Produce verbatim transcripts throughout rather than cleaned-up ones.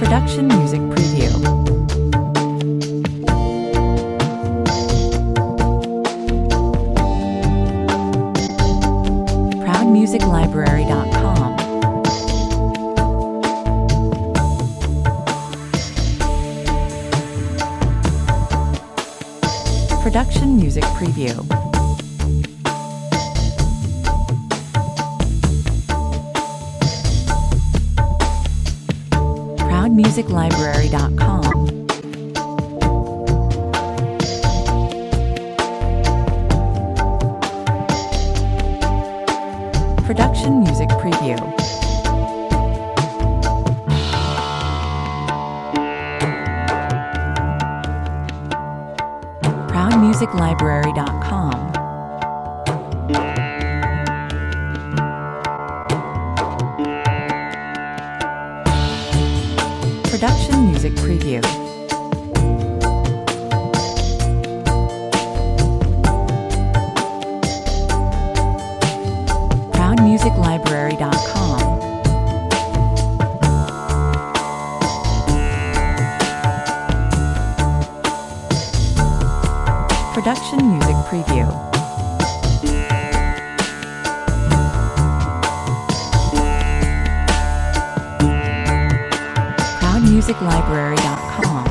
Production music preview. proud music library dot com. Production music preview. proud music library dot com. Production music preview. proud music library dot com. Production music preview. proud music library dot com. Production music preview. proud music library dot com.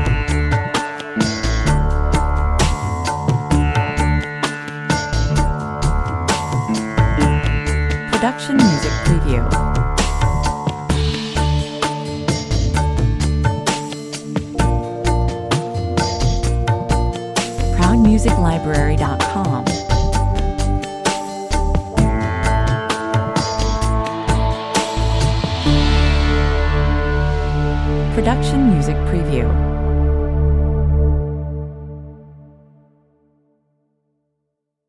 Production music preview. proud music library dot com. Production music preview.